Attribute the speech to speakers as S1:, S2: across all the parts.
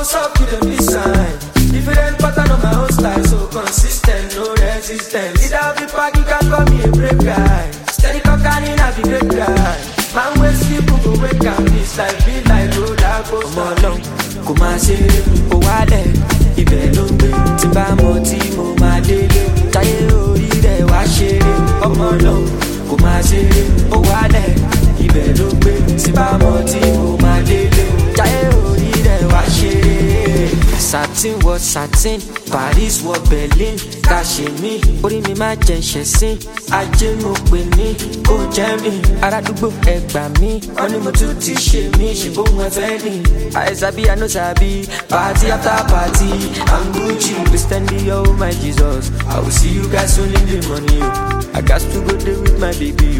S1: up to the sign. Different pattern on my own style, so consistent, no resistance. Either be pack, you can call me a brave guy. Steady cocaine, I be great guy. Man, when sleep, go wake up. This life be like roller coaster. Come along, come and say, oh, wale. Ibẹ̀ ló ń gbé, tí bá mọ̀ tí mo máa délé. Táyé orí rẹ̀ wá ṣeré. Ọmọ náà kò máa ṣeré, ó wálẹ̀. Ibẹ̀ ló ń gbé, tí bá mọ̀ tí mo máa délé. Táyé orí rẹ̀ wá ṣeré. Satin wọ satin, Paris wọ Berlin. Ká ṣe mí, orí mi máa jẹ ṣẹ̀sín. Ajé mo pè ní, kò jẹ́ mi. Arádúgbò ẹgbà mi, wọ́n ní mo tún ti ṣe mí. Ṣèbóhun ẹ̀fẹ́ ni, àìsàbí àná sàbí. Party after party, I'm Gucci. Please stand here, oh my Jesus. I will see you guys soon in the money. I got to go there with my baby.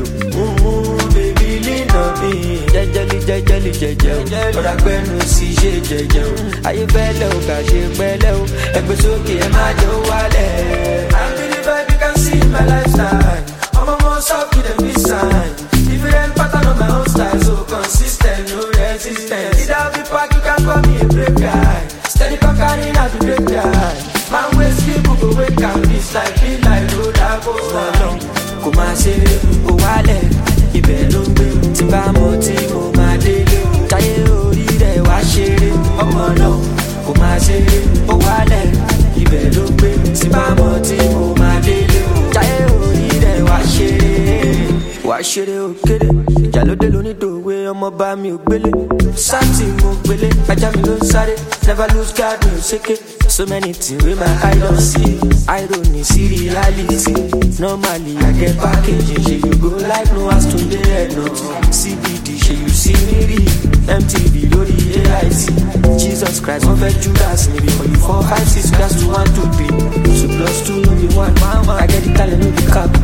S1: Baby, lean on me. Jẹ́jẹ́lì, jẹ́jẹ́. Ọ̀rọ̀ àgbẹ̀nu sí ṣe jẹ́jẹ́ o. Ayé fẹ́lẹ́ o, kà ṣe pẹ́lẹ́ o. Ẹgbẹ́ sókè ẹ má jẹ́ ó wálẹ̀. I'm really vibe, you can see my lifestyle. I'm almost up to the sign. Different pattern on my own style, so consistent, no resistance. Either be pack, you can call me a brave guy. Steady cocaine, I be great guy. Man, when sleep, go wake up. This life be like roller coaster. Kò máa ṣeré, ó wálẹ̀. Ibẹ̀ ló ń gbé, tí bá mọ̀ tí mo máa délé. Táyé orí rẹ̀ wá ṣeré. Ọmọ náà kò máa ṣeré, ó wálẹ̀. Ibẹ̀ ló ń gbé, tí bá mọ̀ tí mo máa délé. Táyé orí rẹ̀ wá ṣeré. Wá ṣeré òkèlè, ìjà ló dé lónídòwe, ọmọ bá mi ò gbélé. Sáàtì mo gbélé, ajá mi ló ń sáré. Never lose guard, mi ò ṣéké. So many things wey my eye don't see. Irony, see reality. Normally I get packaging. Shey you go like no as to the head note. CBD, shey you see me read. MTV, lórí AIT. Jesus Christ, wọ́n fẹ́ Judas níbi. For you 4, 5, 6, class 2, 1, 2, 3. 2 plus 2 no be 1. I get the talent, no be cap.